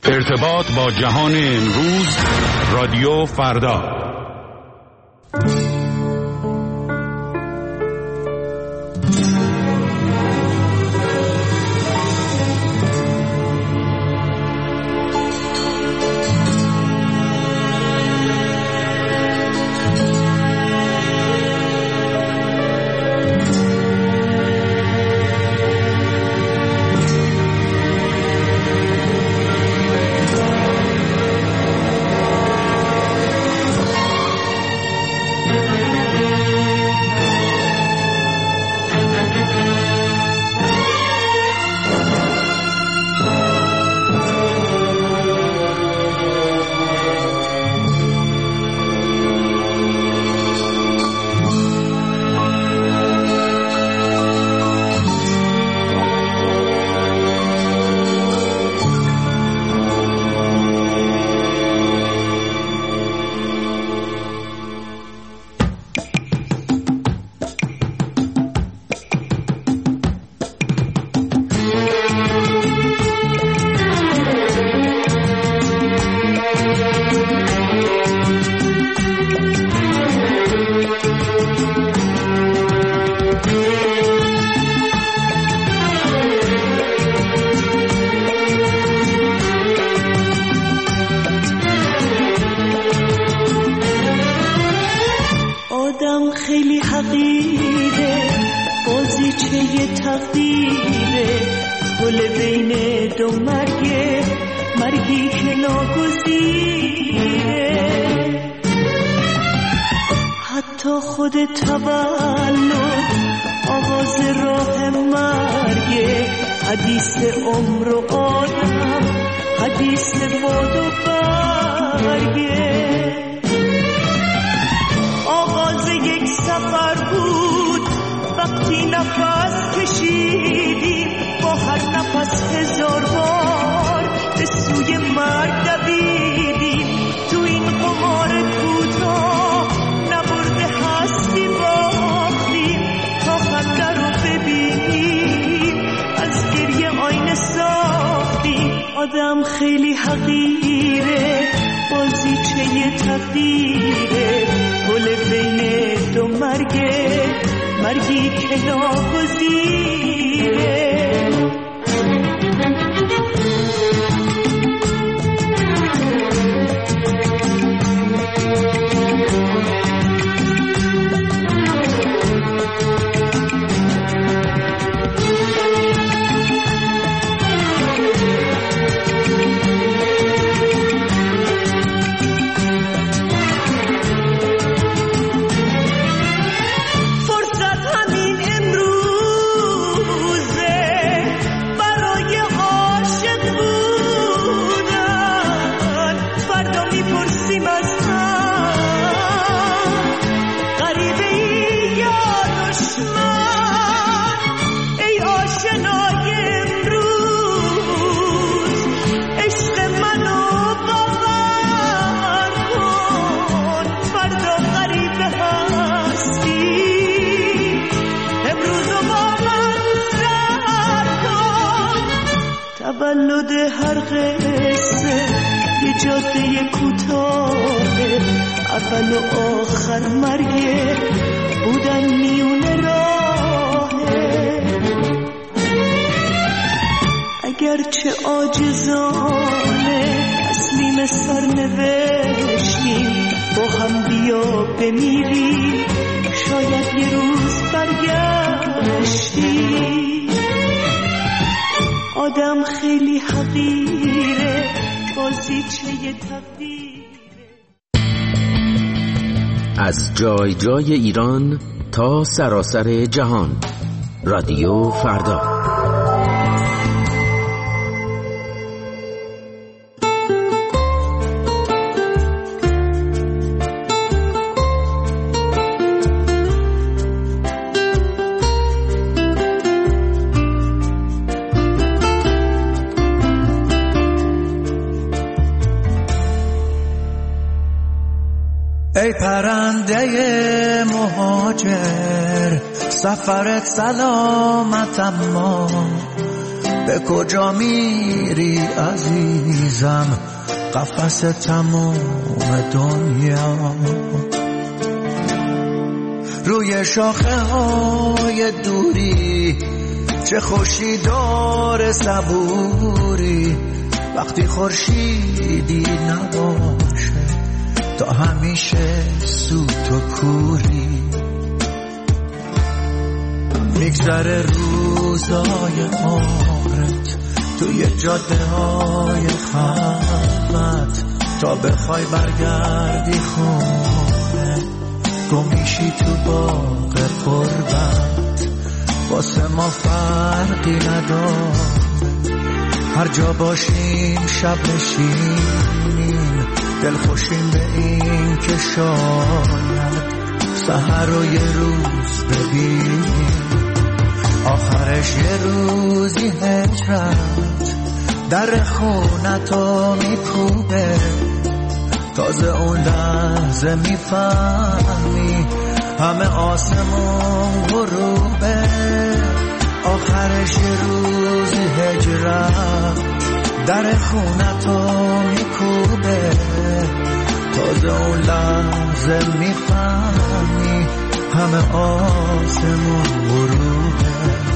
ارتباط با جهان امروز، رادیو فردا. آدم خیلی حقیره، بازیچه تقدیره، گل بین دو مرگه، مرگی که ناگزیره. تولد هر قصه یه جاده کوتاهه، اول و آخر مرگه، بودن میونه راهه. اگرچه عاجزانه تسلیم سرنوشتیم، با هم بیا بمیریم، شاید یه روز برگشتیم. آدم خیلی حقیره، بازیچه تقدیره. از جای جای ایران تا سراسر جهان، رادیو فردا. ای پرنده مهاجر، سفرت سلامت اما به کجا میری عزیزم قفس تمام دنیا روی شاخه های دوری چه خوشی داره صبوری وقتی خورشیدی نباشه تا همیشه سوت و کوری میگذره روزای عمرت توی جاده های خلوت تا بخوای برگردی خونه گمیشی تو باغ قربت واسه ما فرقی نداره هر جا باشیم شب نشینیم دل خوشیم به این که شاید سحر رو یه روز ببینیم آخرش یه روزی هجرت در خونتو میکوبه تازه اون لحظه میفهمی همه آسمون غروبه آخرش یه روزی هجرت در خونتو میکوبه تازه اون لحظه میفهمی همه آسمون غروبه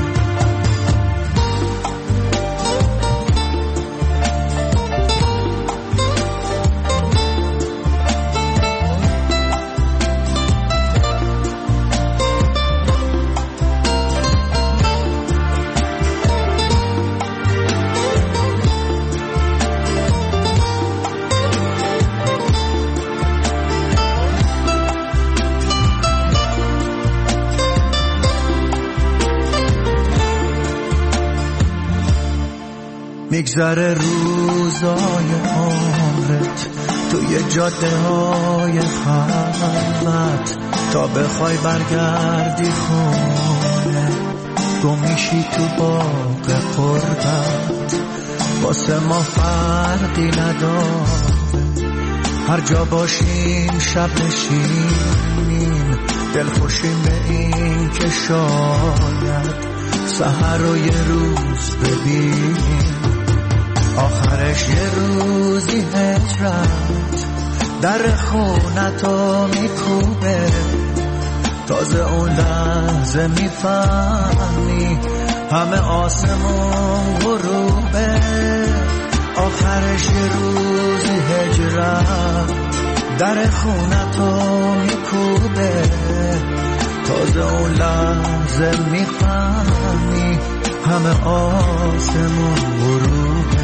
میگذره روزای عمرت توی جاده های خلوت تا بخوای برگردی خونه گمیشی تو باغ قربت واسه ما فرقی نداره هر جا باشیم شب نشینیم دل خوشیم به این که شاید سحر رو یه روز ببینیم آخرش یه روزی هجرت در خونتو میکوبه تازه اون لحظه میفهمی همه آسمون غروبه آخرش یه روزی هجرت در خونتو میکوبه تازه اون لحظه میفهمی همه آسمون غروبه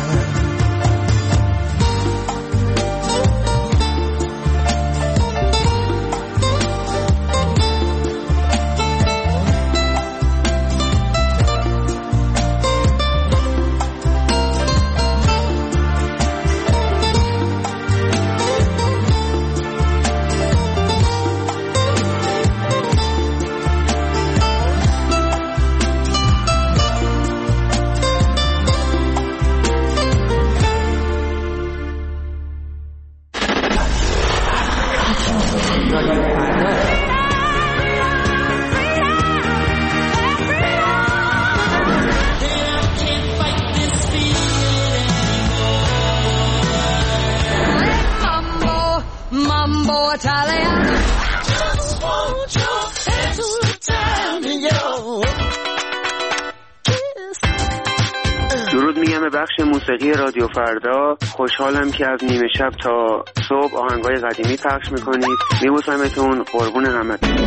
درود میگم به بخش موسیقی رادیو فردا. خوشحالم که از نیمه شب تا صبح آهنگای قدیمی پخش میکنید. میبوسمتون، قربون همتون.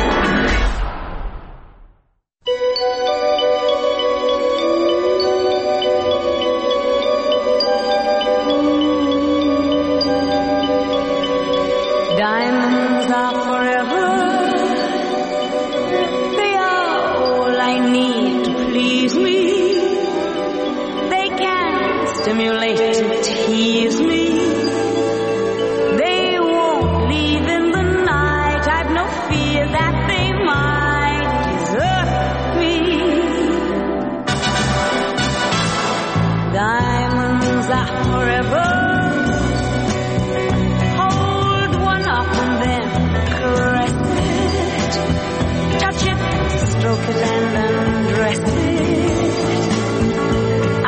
Diamonds are forever. They are all I need to please me. They can stimulate and tease me. They won't leave in the night. I've no fear that they might desert me. Diamonds are forever. Stroke it and undress it.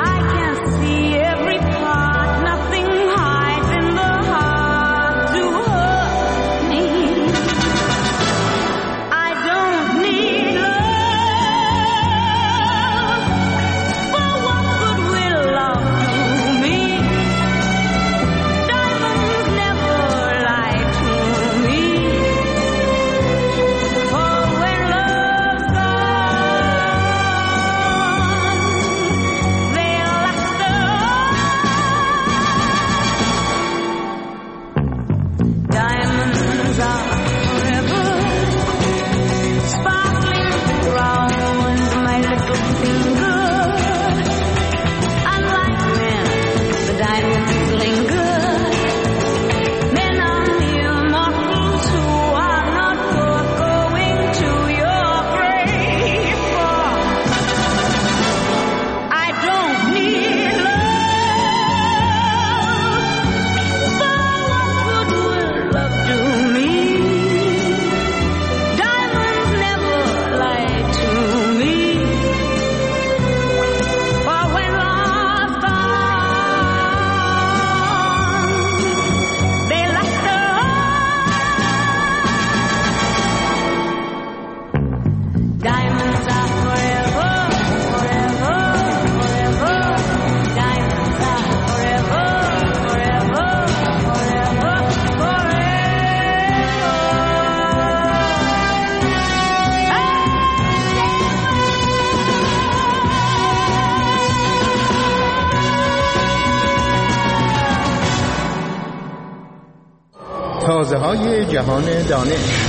تازه‌های جهان دانش.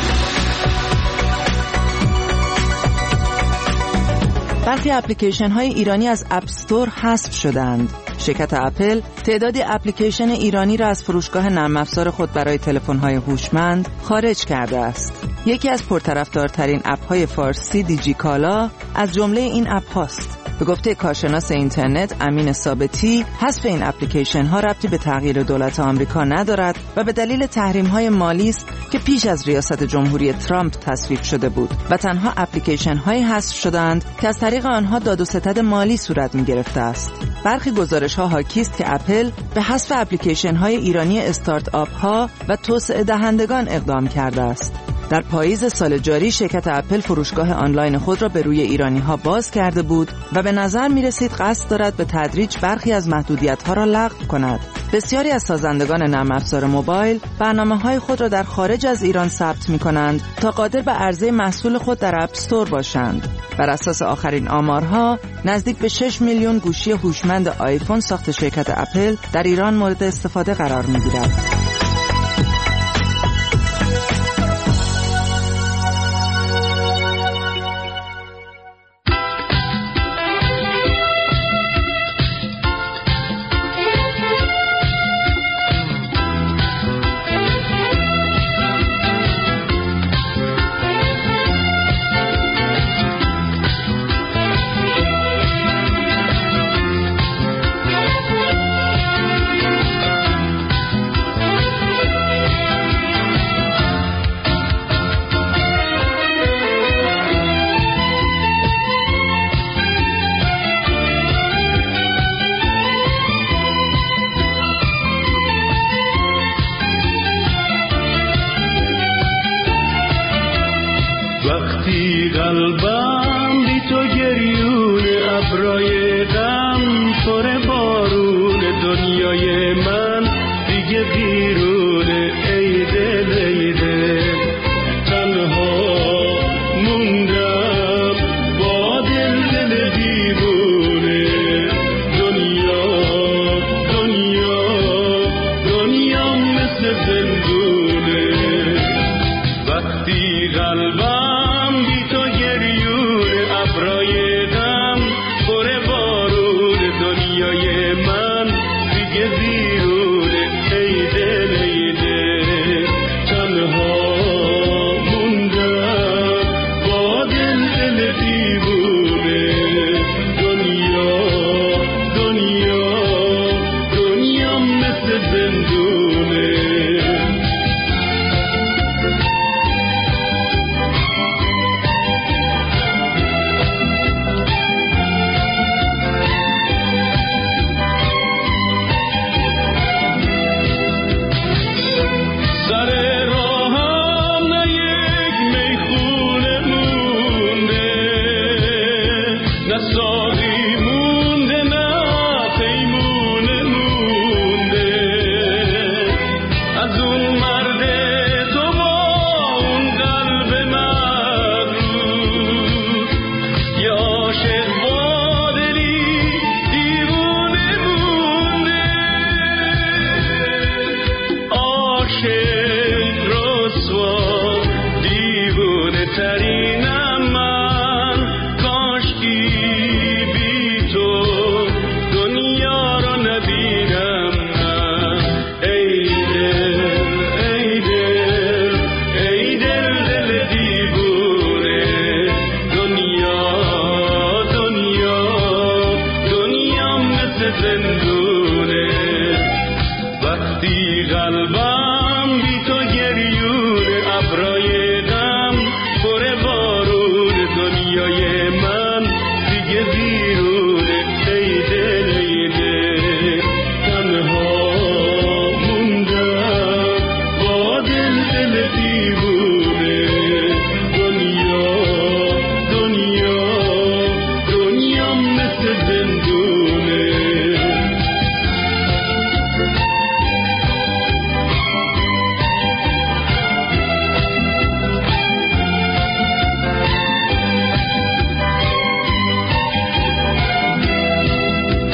برخی اپلیکیشن های ایرانی از اپستور حذف شدند. شرکت اپل تعدادی اپلیکیشن ایرانی را از فروشگاه نرم افزار خود برای تلفن‌های هوشمند خارج کرده است. یکی از پرطرفدارترین اپ‌های فارسی دیجیکالا از جمله این اپ هاست. به گفته کارشناس اینترنت امین ثابتی، حذف این اپلیکیشن ها ربطی به تغییر دولت آمریکا ندارد و به دلیل تحریم های مالی است که پیش از ریاست جمهوری ترامپ تصویب شده بود و تنها اپلیکیشن هایی حذف شدند که از طریق آنها داد و ستد مالی صورت می گرفته است. برخی گزارش ها حاکی است که اپل به حذف اپلیکیشن های ایرانی استارت آپ ها و توسعه دهندگان اقدام کرده است. در پاییز سال جاری شرکت اپل فروشگاه آنلاین خود را به روی ایرانی ها باز کرده بود و به نظر می رسید قصد دارد به تدریج برخی از محدودیت ها را لغو کند. بسیاری از سازندگان نرم افزار موبایل برنامه‌های خود را در خارج از ایران ثبت می‌کنند تا قادر به عرضه محصول خود در اپستور باشند. بر اساس آخرین آمارها نزدیک به 6 میلیون گوشی هوشمند آیفون ساخت شرکت اپل در ایران مورد استفاده قرار می‌گیرد. وقتی قلبم بی تو گریون ابرای غم پر بارون دنیای من دیگه بیرون ای دل ای دل تنها موندم با دل دل دیوونه دنیا مثل زندونه وقتی قلبم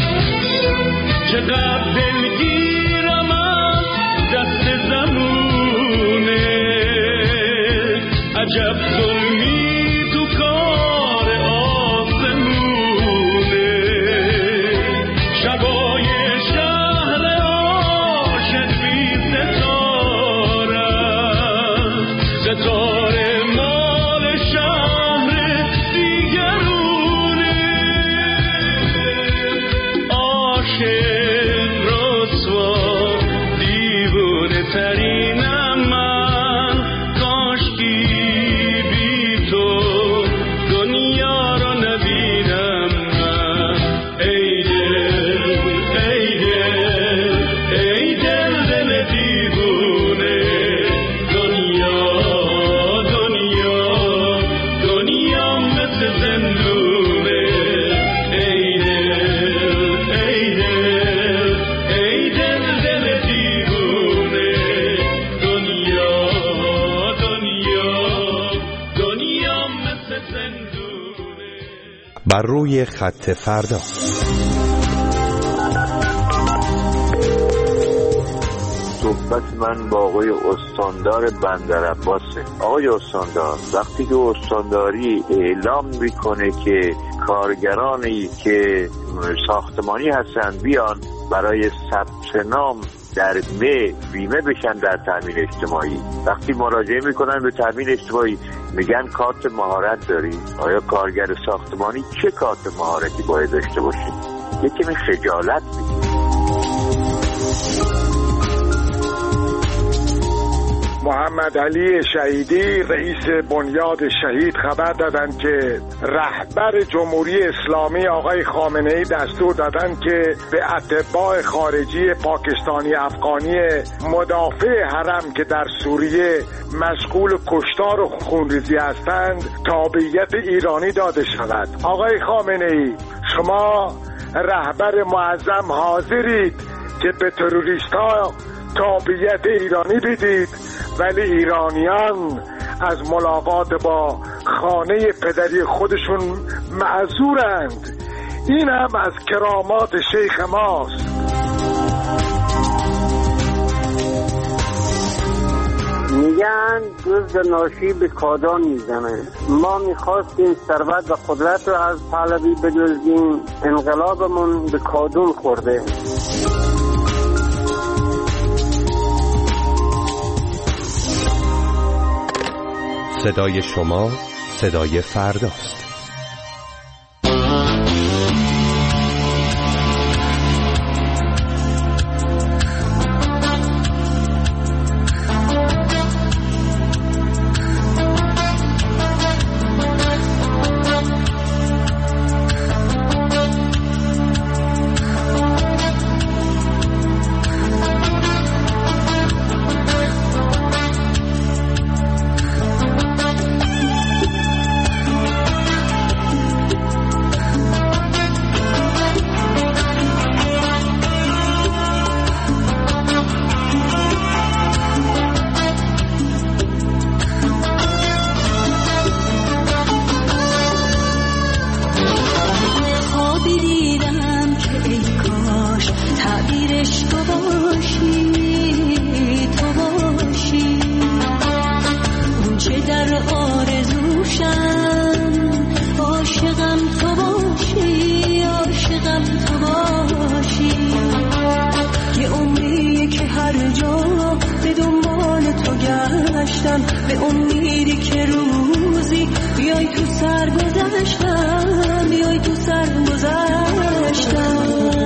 چقدر دلگیرم از دست زمون عجب ظلمی تو کار آسمونه شبای شهر عاشق بی ستاره ستاره مال شهر دیگرونه عاشق رسوا دیوونه ترینم من کاشکی بی تو دنیا رو نبینم من ای دل ای دل ای دل دل دیوونه دنیا دنیا دنیا مثل زندونه ای دل ای دل ای دل دل دیوونه دنیا دنیا دنیا مثل زندونه. بر روی خط فردا. صحبت من با آقای استاندار بندرعباسه. آقای استاندار، وقتی که استانداری اعلام میکنه که کارگرانی که ساختمانی هستن بیان برای ثبت نام در بیمه بشن در تامین اجتماعی، وقتی مراجعه میکنن به تامین اجتماعی میگن کارت مهارت داری. آیا کارگر ساختمانی چه کارت مهارتی باید داشته باشه؟ یکی من خجالت میگه. محمد علی شهیدی رئیس بنیاد شهید خبر دادند که رهبر جمهوری اسلامی آقای خامنه‌ای دستور دادند که به اتباع خارجی پاکستانی افغانی مدافع حرم که در سوریه مشغول کشتار و خونریزی هستند تابعیت ایرانی داده شود. آقای خامنه‌ای، شما رهبر معظم حاضرید که به تروریست‌ها تابعیت ایرانی بدید، ولی ایرانیان از ملاقات با خانه پدری خودشون معذورند. این هم از کرامات شیخ ماست. میگن دزد ناشی به کادان میزنه. ما میخواستیم ثروت و قدرت رو از پهلوی بدزدیم، انقلابمون به کادون خورده. صدای شما صدای فرداست. به امیدی که روزی بیای تو سر گذشتم، بیای تو سر گذشتم.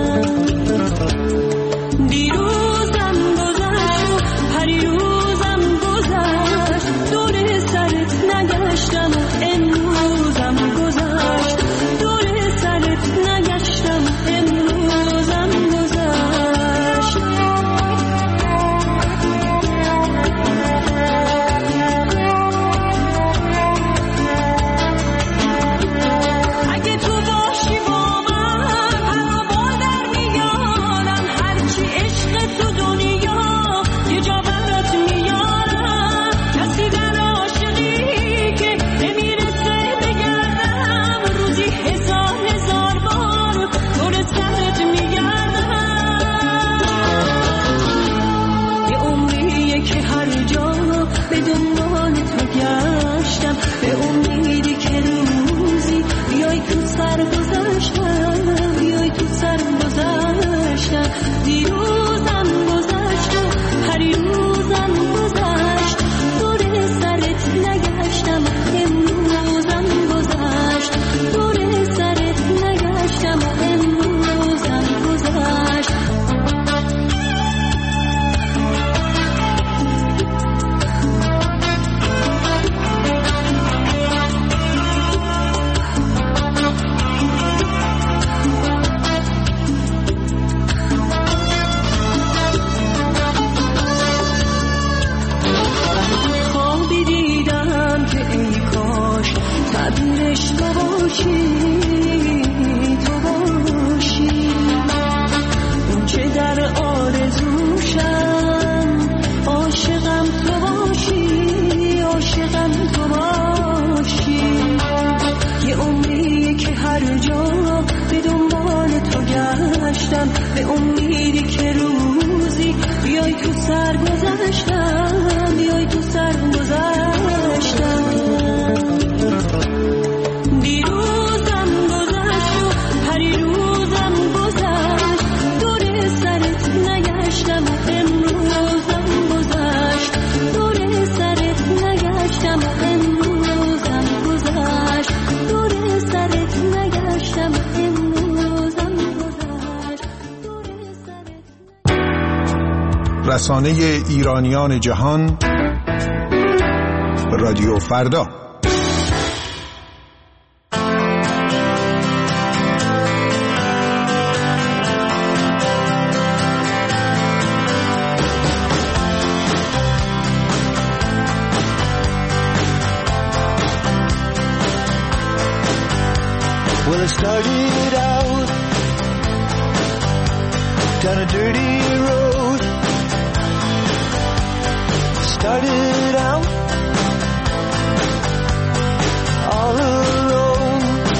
دیروزم گذشت، پریروزم گذشت، دور سرت نگشتم. امروزم گذشت، دور سرت نگشتم. امروزم گذشت. باشی تو باشی اون چه در آرزوشم عاشقم تو باشی عاشقم تو باشی یه عمری که هر جا به دنبال تو گشتم به امیدی که روزی بیای تو سر گذشتم بیای تو سر گذشتم دیروزم گذشت و پریروزم گذشت دور سرت نگشتم امروزم گذشت دور سرت نگشتم امروزم گذشت دور سرت نگشتم امروزم گذشت دور سرت. رسانه ایرانیان جهان، رادیو فردا. Well, it started out down a dirty road. Started out all alone,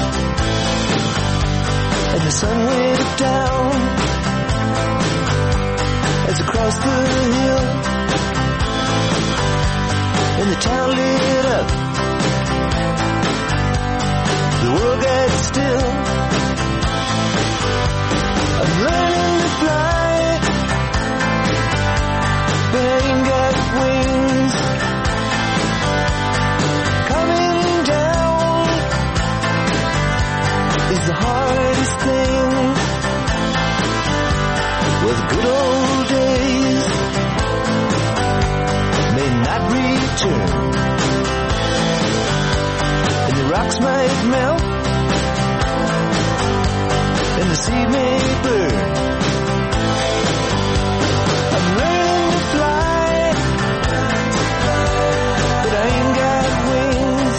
and the sun went down as I crossed the hill, and the town lit up. The world got still. I'm learning to fly, but I ain't got wings. Coming down is the hardest thing. Well, the good old days may not return, and the rocks might melt, and the sea may burn. I'm learning to fly, but I ain't got wings.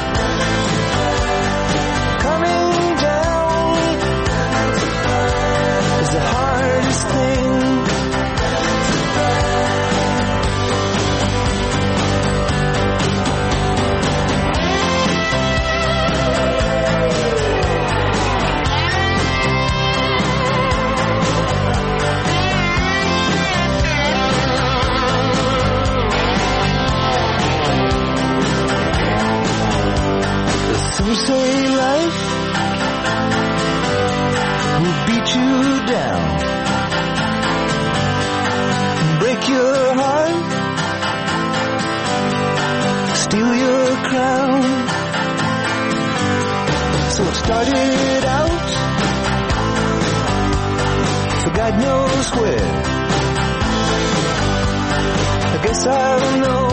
Coming down is the hardest thing. Some say life will beat you down and break your heart, steal your crown. So it started out for God knows where. I guess I'll know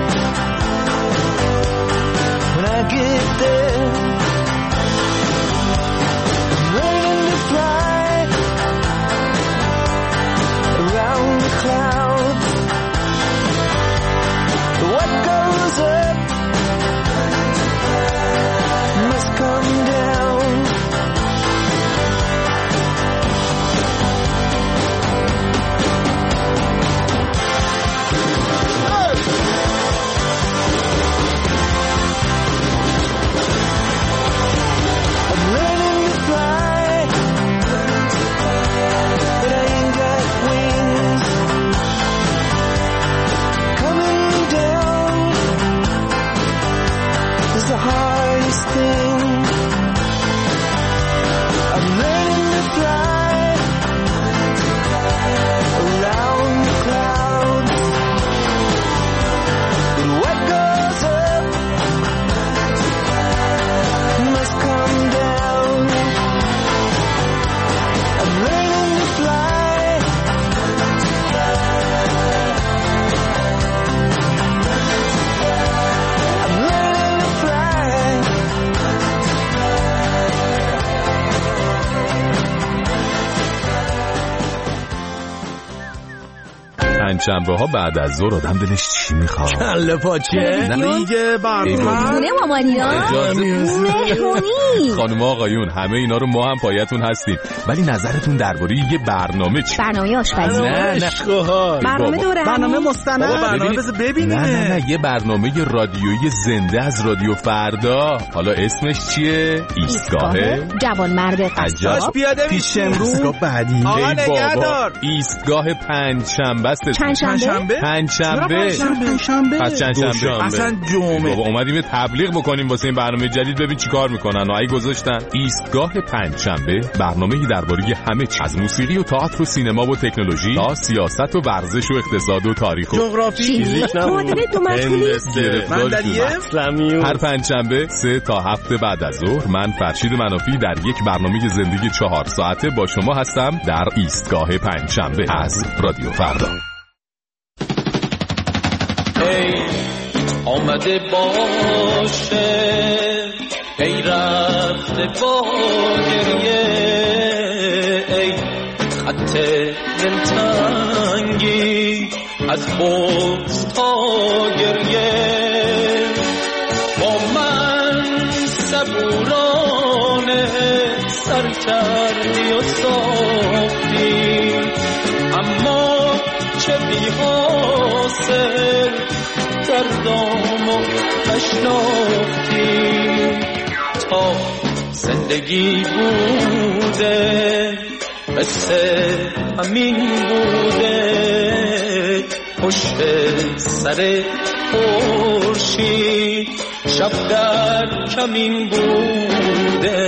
when I get there. I'm learning to fly around the clouds. What goes up must come down. پنجشنبه ها بعد از ظهر آدم دلش چی میخواد؟ کله پاچه، دیگه برنامه خونه مامانینا، مهمونی. خانم آقایون همه اینا رو ما هم پایتون هستیم، ولی نظرتون درباره یه برنامه چی؟ برنامه آشپزی. نه برنامه دوره، برنامه مستند، برنامه بذار ببینیم. نه یه برنامه رادیویی زنده از رادیو فردا. حالا اسمش چیه؟ ایستگاه جوانمرد قصاب. پیاده پیش امروز بعدی. آقا نگهدار. ایستگاه پنجشنبه است. پنجشنبه؟ پس چندشنبه. اصلا جمعه. بابا اومدیم تبلیغ بکنیم واسه این برنامه جدید، ببین چیکار میکنن. اگه گذاشتن ایستگاه پنجشنبه، برنامه‌ای درباره همه چیز، از موسیقی و تئاتر و سینما و تکنولوژی تا سیاست و ورزش و اقتصاد و تاریخ و جغرافی، معادله دو مشغولی، هر پنجشنبه 3 تا 7 بعد از ظهر من فرشید منافی در یک برنامه زندگی 4 ساعته با شما هستم در ایستگاه پنجشنبه از رادیو فردا. ای آمده باشه، ای رفته با گریه، ای خط دلتنگی از بغض تا گریه، با من صبورانه سر کردی و ساختی، اما چه بی حاصل دردامو نشناختی. تا زندگی بوده قصه همین بوده، پشت سر خورشید شب در کمین بوده.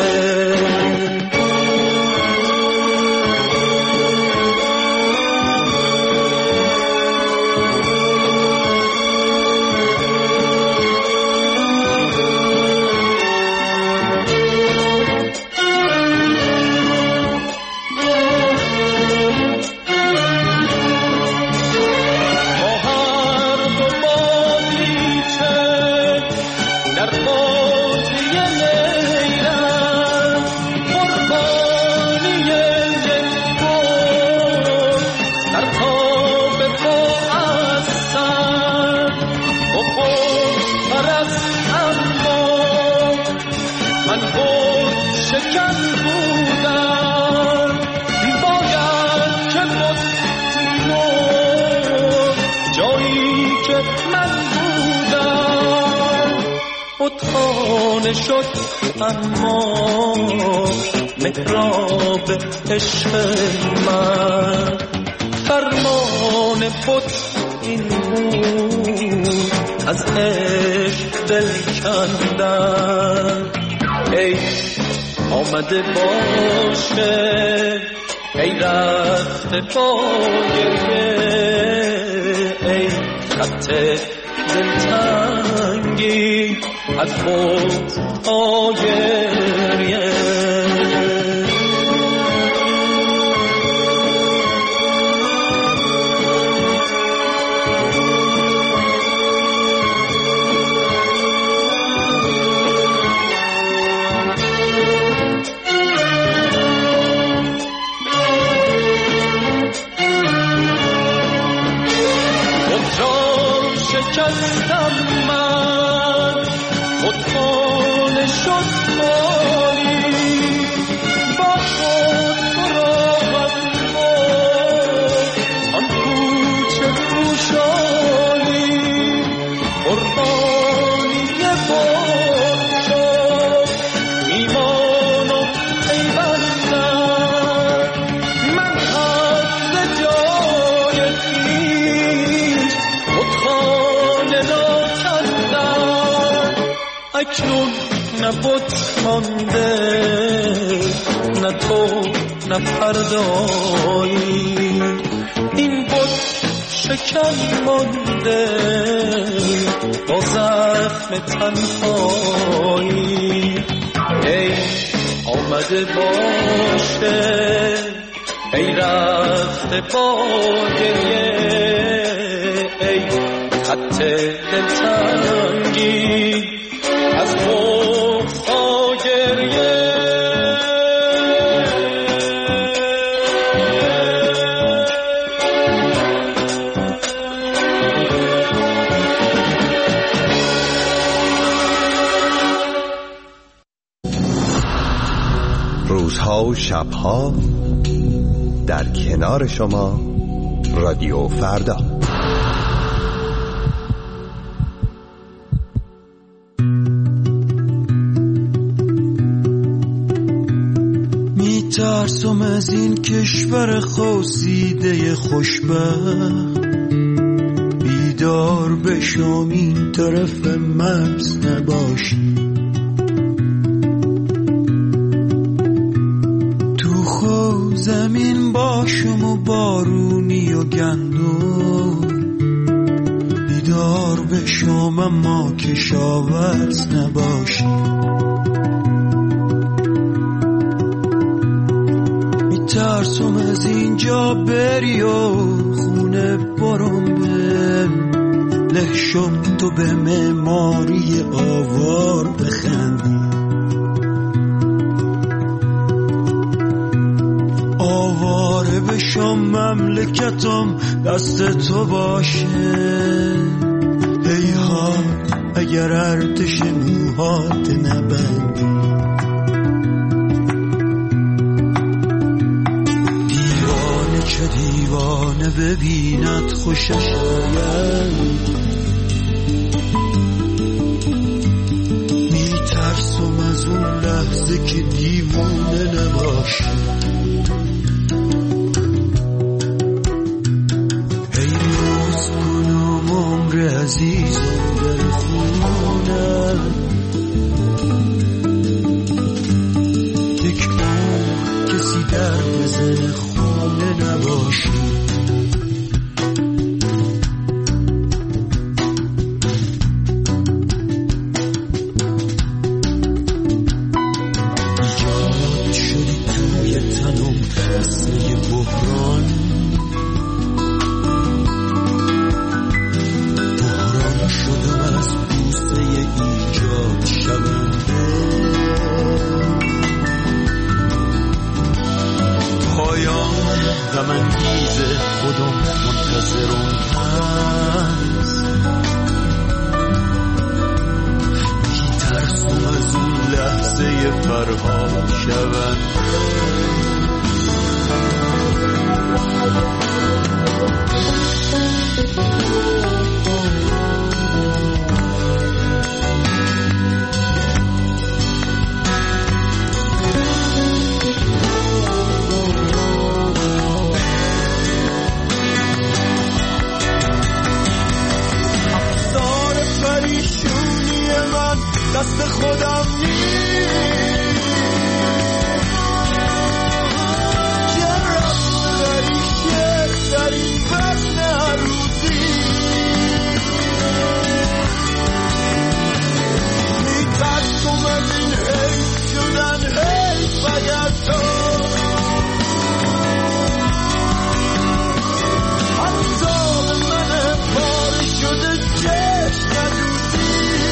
خانه شد اما محراب عشق من، فرمان بت این بود از عشق دل کندن. ای آمده باشه، ای رفته با گریه، ای خط دلتنگی از خود تا گریه. شکستم من، خودخانه شد مالی، با خود براهم آن کوچه خوشحالی، قربانی باد شد ایمان و پیوندم. من از جای خویش خودخانه را کندم، اکنون نه بت مانده، نه تو نه فردایی، این بت شکن مانده با زخم تنهایی. ای آمده باشه، ای رفته با گریه، ای خط دلتنگی از بغض تا گریه. روزها و شبها در کنار شما رادیو فردا. میترسم از این کشور خواسیده خوشبخت، بیدار بشم این طرف مرز نباشی، تو خو زمین باشم و بارونی و گندم، بیدار بشم اما کشاورز نباشی. ترسم از اینجا بری و خونه برم به لحشم، تو به معماری آوار بخندی، آواره بشم مملکتم دست تو باشه، ایها اگر ارتش موهات نبندی. چه دیوانه ببیند خوشش آید، میترسم از اون لحظه که دیوانه نباشی، ای روز کنم عمر عزیزم در خونه، یک عمر کسی در بزنه خونه نباشی. ایجاد شدی توی تنم مثل یه بحران، بحران شدم از بوسه ایجاد شونده، پایان غم انگیز خودم منتظرم هست، میترسم از اون لحظه فرها شونده. دست خودم نیست که رفت داری شک در این وزن عروضی، میترسم از این حیف شدن حیف اگر تو حتی من پاره شده چشم ندوزی.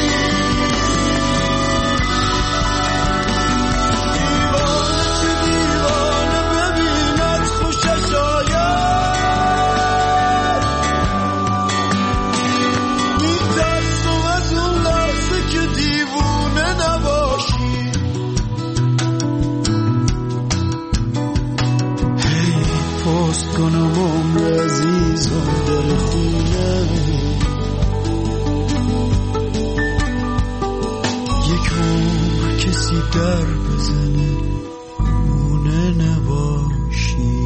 کنم عمر عزیزم در خونه، یک عمر کسی در بزنه خونه نباشی.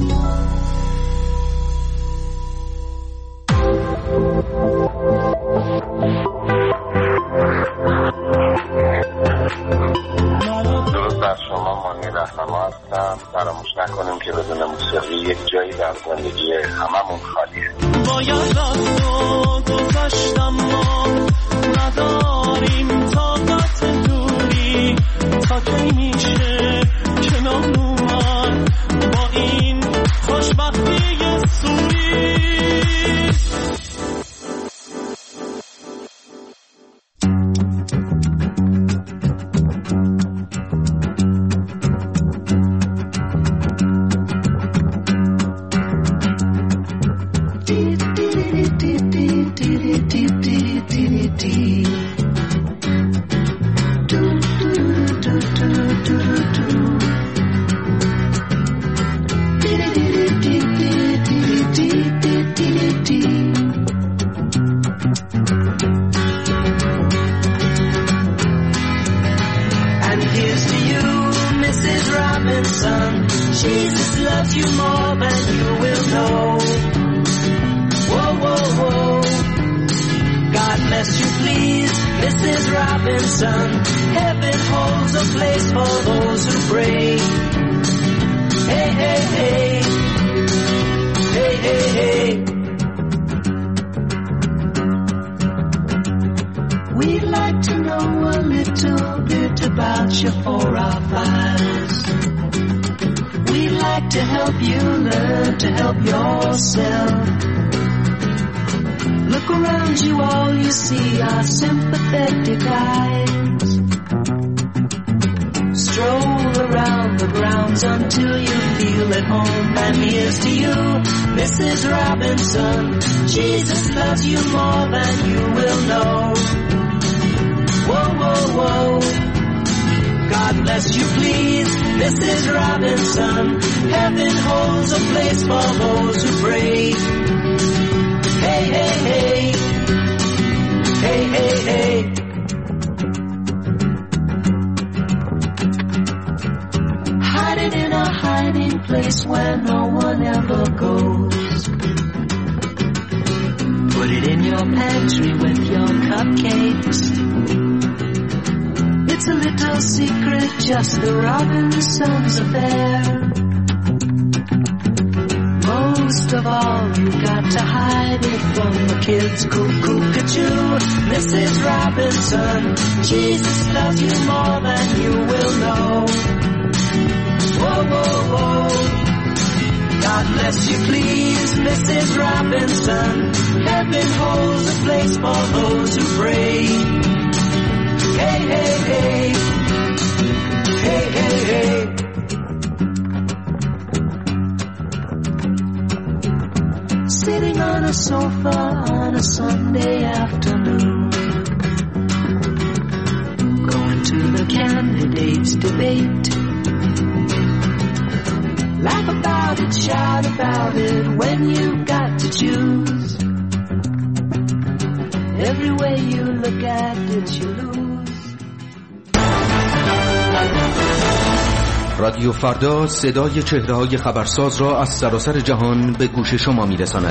درود بر شما، مانی رهنما هستم. فراموش نکنیم که بدون موسیقی یک جایی در زندگی هممون خالیه. باید راست و گذاشتم ما نداریم طاقت دوری، تا کی میشه کنار اومد با این خوشبختی سوری. bless you please, Mrs. Robinson. Heaven holds a place for those who pray. Hey, hey, hey. Hey, hey, hey. We'd like to know a little bit about you for our files. We'd like to help you learn to help yourself. Look around you, all you see are sympathetic eyes. Stroll around the grounds until you feel at home. And here's to you, Mrs. Robinson. Jesus loves you more than you will know. Whoa, whoa, whoa. God bless you please, Mrs. Robinson. Heaven holds a place for those who pray. Hey, hey, hey. Hey, hey, hey. Hiding in a hiding place where no one ever goes. Put it in your pantry with your cupcakes. It's a little secret, just the Robinsons' affair. Most of all, you got to hide it from the kids. Cuckoo-ca-choo, Mrs. Robinson. Jesus loves you more than you will know. Whoa, whoa, whoa. God bless you please, Mrs. Robinson. Heaven holds a place for those who pray. Hey, hey, hey. Hey, hey, hey. Sitting on a sofa on a Sunday afternoon, going to the candidates' debate. Laugh about it, shout about it when you've got to choose. Every way you look at it, you lose. رادیو فردا صدای چهره‌های خبرساز را از سراسر جهان به گوش شما می‌رساند.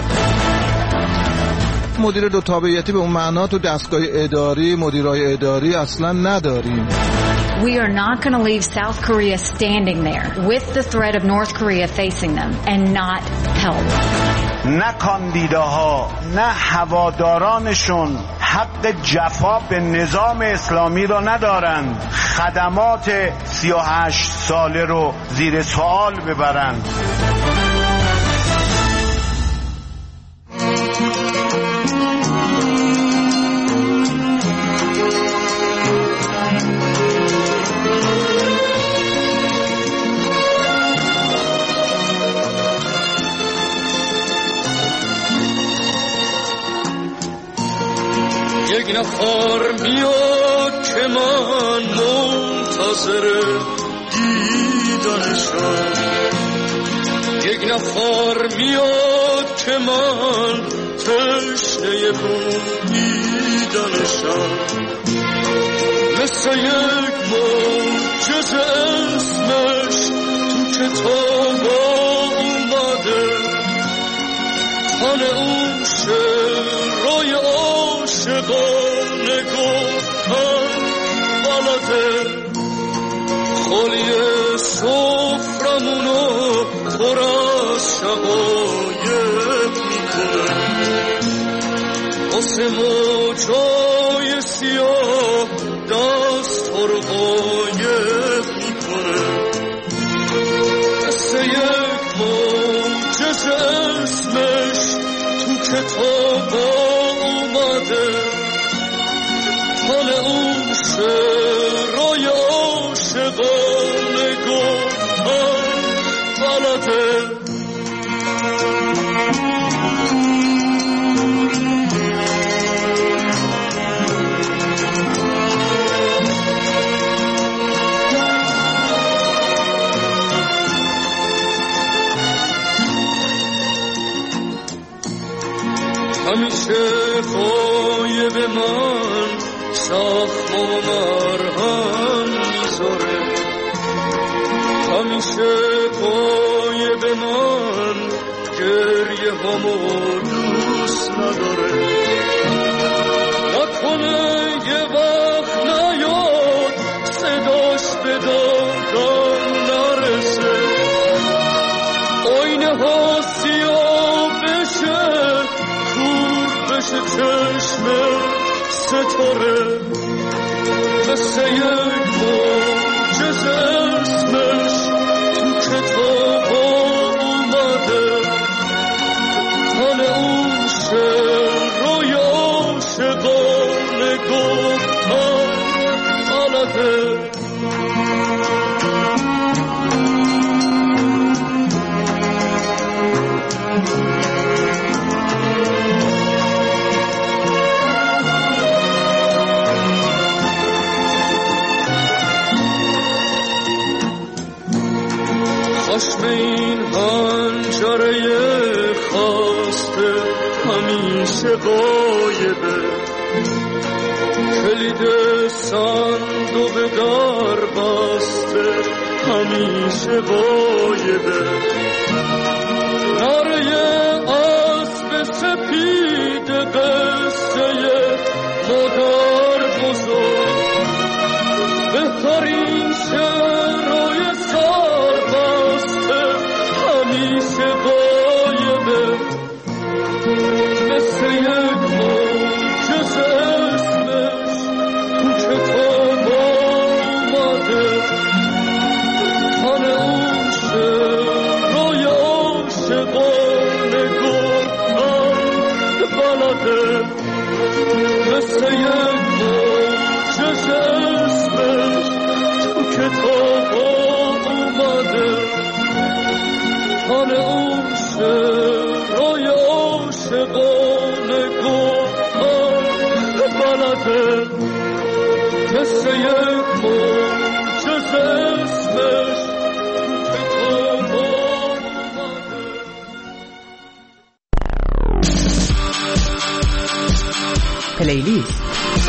مدیر دو تابعیتی به اون معنا تو دستگاه اداری، مدیرای اداری اصلا نداریم. We are not going to leave South Korea standing there with the threat of North Korea facing them and not help. نه کاندیداها نه هوادارانشون حق جفا به نظام اسلامی را ندارند. خدمات 38 ساله رو زیر سوال ببرند. یک نفر میاد که من منتظر دیدنشم. یک نفر میاد که من تشنه بویدنشم. مثل یک معجزه اسمش تو کتاب اومده. تن اون شعرهای عاشقانه گفتن بلده. خالی سفرمونو پر از شقایق میکنه. واسه موجای سیاه دست رو قایق میکنه. مثل یک معجزه اسمش تو کتاب اومده. حال اون شعرهای عاشقانه گفتن بلده. همیشه غایب من زخم و مرهم میذاره. همیشه غایب من گریه همو دوست نداره. نه خونه یه وقت نیاد صداش به دادم نرسه آینه ها سیاه بشه کور بشه چشم ستاره مثل یک معجزه اسمش تو کتاب اومده حال اون شعر روی عاشقان گفتن غلطه خشم این هنجره خواسته همیشه غایبه کلید صندوق در بسته همیشه غایبه نره اسب سپید قصه مادر بزرگ بهترین شعرهای همیشه غایبه مثل یک معجزه اسمش تو کتاب اومده حال اون شعرهای عاشقان گفتن بلده مثل یک معجزه اسمش تو کتاب اومده حال اون شعرهای عاشقان گفتن بلده مثل یک معجزه اسمش تو کتاب اومده. پلیلیست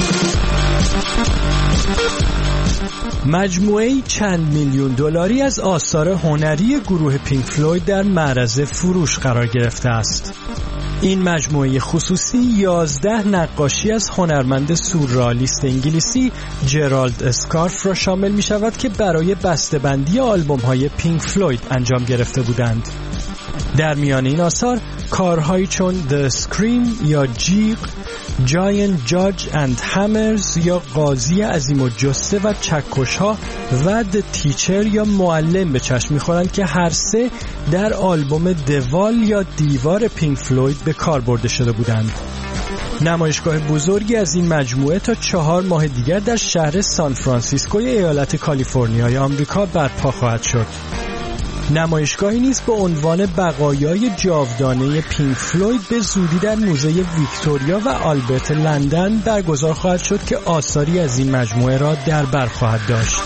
مجموعه‌ای چند میلیون دلاری از آثار هنری گروه پینک فلوید در معرض فروش قرار گرفته است. این مجموعه خصوصی 11 نقاشی از هنرمند سورئالیست انگلیسی جرالد اسکارف را شامل می شود که برای بسته‌بندی آلبوم‌های پینک فلوید انجام گرفته بودند. در میان این آثار کارهایی چون The Scream یا جیغ، Giant Judge and Hammers یا قاضی عظیم الجثه و چکش‌ها و The Teacher یا معلم به چشم می‌خورند که هر سه در آلبوم دوال یا دیوار پینک فلوید به کار برده شده بودند. نمایشگاه بزرگی از این مجموعه تا 4 ماه دیگر در شهر سان فرانسیسکوی ایالت کالیفرنیای آمریکا برپا خواهد شد. نمایشگاهی نیز با عنوان بقایای جاودانه پینک فلوید به زودی در موزه ویکتوریا و آلبرت لندن برگزار خواهد شد که آثاری از این مجموعه را در بر خواهد داشت.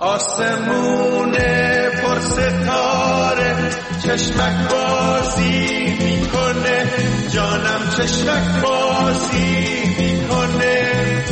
آسمون پر ستاره چشمک بازی میکنه، جانم چشمک بازی میکنه.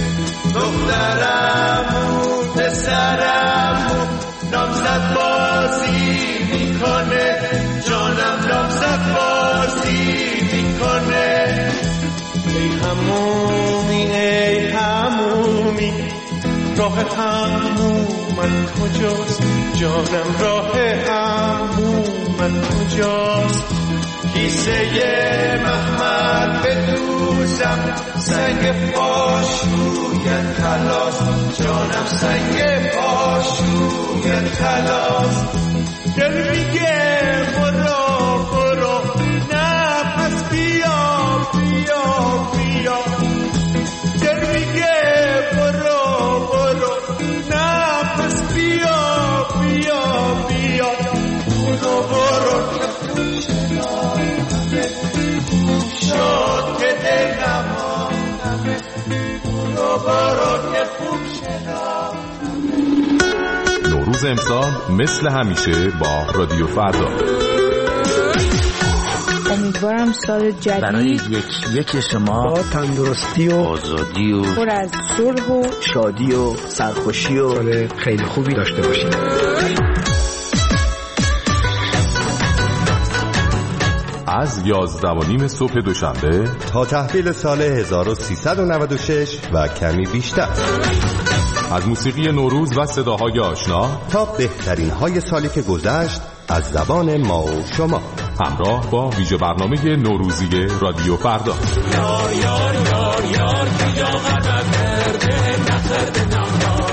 دخترمون پسرمون نامزد بازی میکنه، جانم نامزد بازی میکنه. ای همومی ای همومی راه همومن کجاست، جانم راه همومن کجاست. کیسه محمل بدوزم سنگ پاشوی تلاس، جانم سنگ پاشوی تلاس. دل میگه برو برو نه پس بیا بیا بیا، دل میگه برو برو نه پس بیا بیا بیا. برو برو که خوب شنامه شد که دل نمانمه، برو برو که خوب شنامه. نوروز امسال مثل همیشه با رادیو فردا. امیدوارم سال جدید برای یکی شما با تندرستی و آزادی و پر از صلح و شادی و سرخوشی و سال خیلی خوبی داشته باشید. از 11:30 صبح دوشنبه تا تحویل سال 1396 و کمی بیشتر، از موسیقی نوروز و صداهای آشنا تا بهترین های سالی که گذشت از زبان ما و شما، همراه با ویژه برنامه نوروزی رادیو فردا. یار یار یار یار کجا غرق کرده نخرده نمار.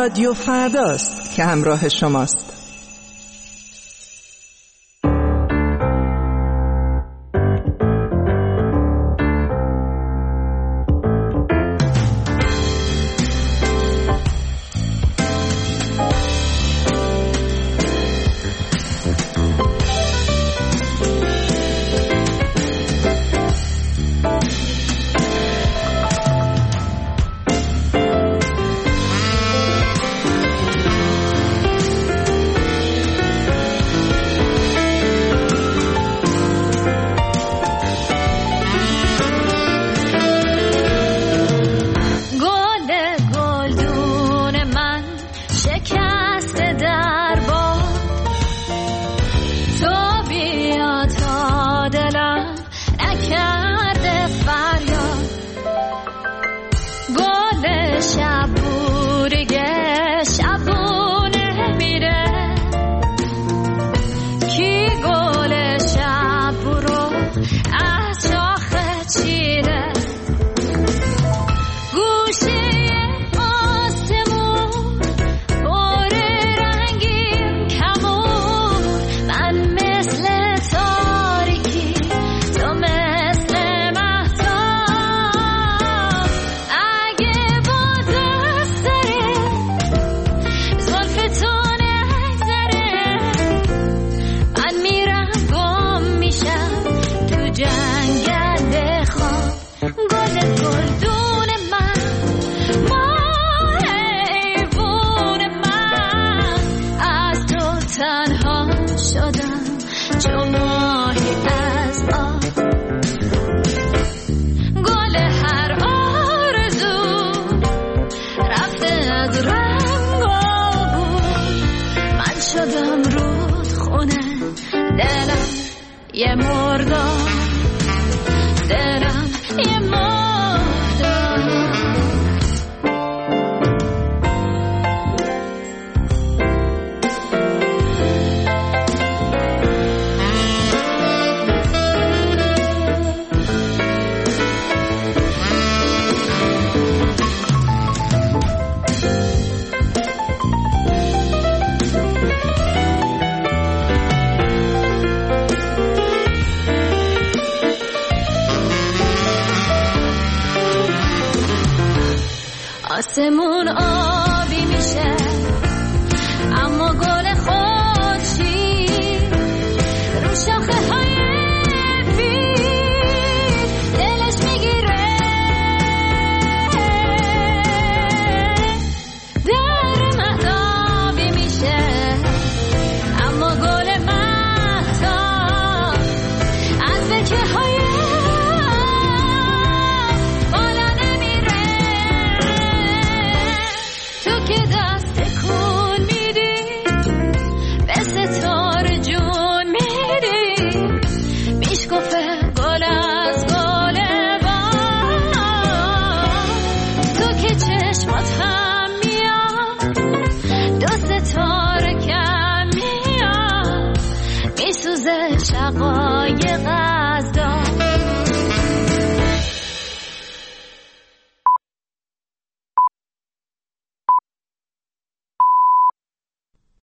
رادیو فرداست که همراه شماست. آسمون